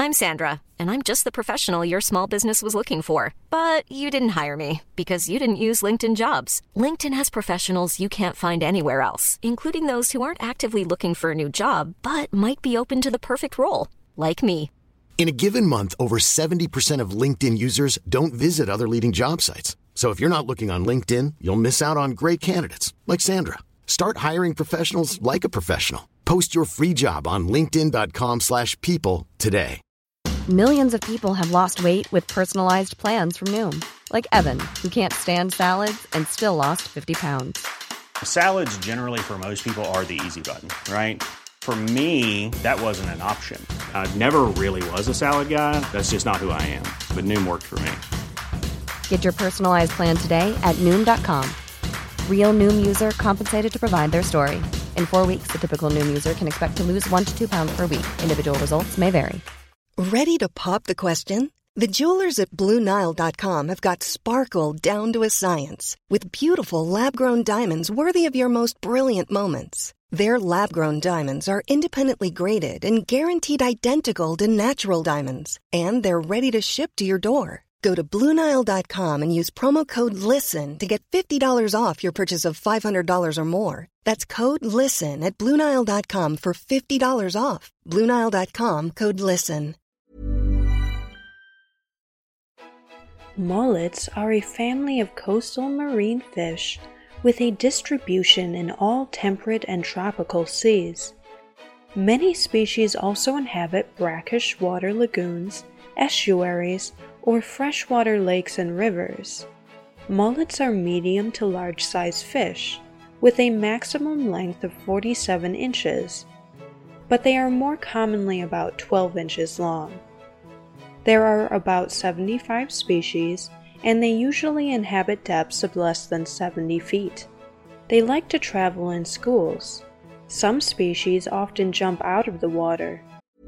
I'm Sandra, and I'm just the professional your small business was looking for. But you didn't hire me because you didn't use LinkedIn Jobs. LinkedIn has professionals you can't find anywhere else, including those who aren't actively looking for a new job, but might be open to the perfect role, like me. In a given month, over 70% of LinkedIn users don't visit other leading job sites. So if you're not looking on LinkedIn, you'll miss out on great candidates like Sandra. Start hiring professionals like a professional. Post your free job on linkedin.com/people today. Millions of people have lost weight with personalized plans from Noom. Like Evan, who can't stand salads and still lost 50 pounds. Salads generally for most people are the easy button, right? For me, that wasn't an option. I never really was a salad guy. That's just not who I am. But Noom worked for me. Get your personalized plan today at Noom.com. Real Noom user compensated to provide their story. In 4 weeks, the typical Noom user can expect to lose 1 to 2 pounds per week. Individual results may vary. Ready to pop the question? The jewelers at BlueNile.com have got sparkle down to a science with beautiful lab-grown diamonds worthy of your most brilliant moments. Their lab-grown diamonds are independently graded and guaranteed identical to natural diamonds, and they're ready to ship to your door. Go to BlueNile.com and use promo code LISTEN to get $50 off your purchase of $500 or more. That's code LISTEN at BlueNile.com for $50 off. BlueNile.com, code LISTEN. Mullets are a family of coastal marine fish with a distribution in all temperate and tropical seas. Many species also inhabit brackish water lagoons, estuaries, or freshwater lakes and rivers. Mullets are medium to large-sized fish, with a maximum length of 47 inches, but they are more commonly about 12 inches long. There are about 75 species, and they usually inhabit depths of less than 70 feet. They like to travel in schools. Some species often jump out of the water.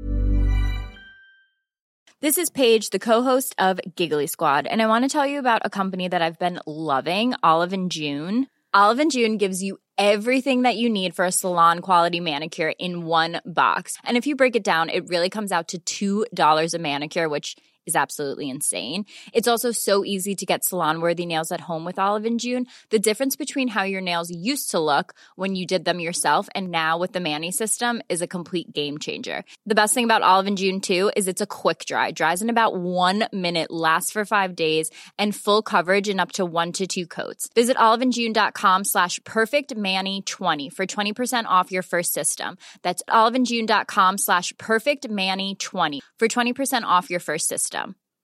This is Paige, the co-host of Giggly Squad, and I want to tell you about a company that I've been loving, Olive & June. Olive & June gives you everything that you need for a salon-quality manicure in one box. And if you break it down, it really comes out to $2 a manicure, which is absolutely insane. It's also so easy to get salon-worthy nails at home with Olive & June. The difference between how your nails used to look when you did them yourself and now with the Mani system is a complete game changer. The best thing about Olive & June, too, is it's a quick dry. Dries in about 1 minute, lasts for 5 days, and full coverage in up to 1 to 2 coats. Visit oliveandjune.com/perfectmani20 for 20% off your first system. That's oliveandjune.com/perfectmani20 for 20% off your first system.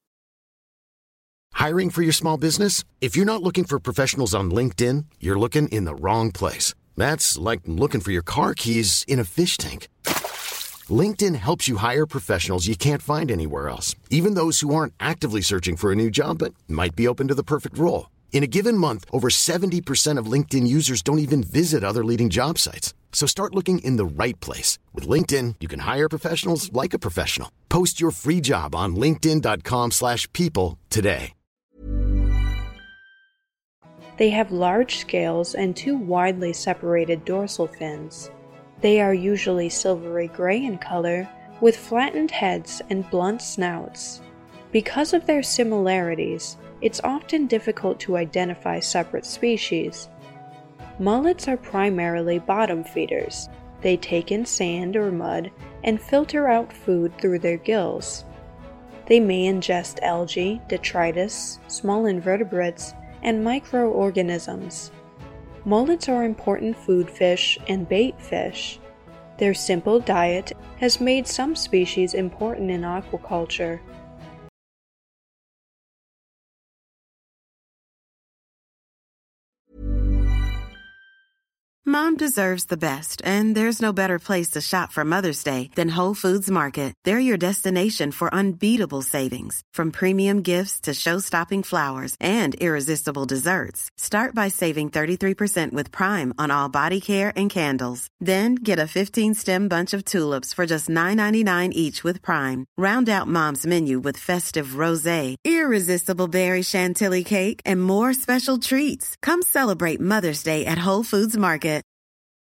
Hiring for your small business? If you're not looking for professionals on LinkedIn, you're looking in the wrong place. That's like looking for your car keys in a fish tank. LinkedIn helps you hire professionals you can't find anywhere else, even those who aren't actively searching for a new job but might be open to the perfect role. In a given month, over 70% of LinkedIn users don't even visit other leading job sites. So start looking in the right place. With LinkedIn, you can hire professionals like a professional. Post your free job on linkedin.com/people today. They have large scales and 2 widely separated dorsal fins. They are usually silvery gray in color, with flattened heads and blunt snouts. Because of their similarities, it's often difficult to identify separate species. Mullets are primarily bottom feeders. They take in sand or mud and filter out food through their gills. They may ingest algae, detritus, small invertebrates, and microorganisms. Mullets are important food fish and bait fish. Their simple diet has made some species important in aquaculture. Mom deserves the best, and there's no better place to shop for Mother's Day than Whole Foods Market. They're your destination for unbeatable savings, from premium gifts to show-stopping flowers and irresistible desserts. Start by saving 33% with Prime on all body care and candles. Then get a 15-stem bunch of tulips for just $9.99 each with Prime. Round out Mom's menu with festive rosé, irresistible berry chantilly cake, and more special treats. Come celebrate Mother's Day at Whole Foods Market.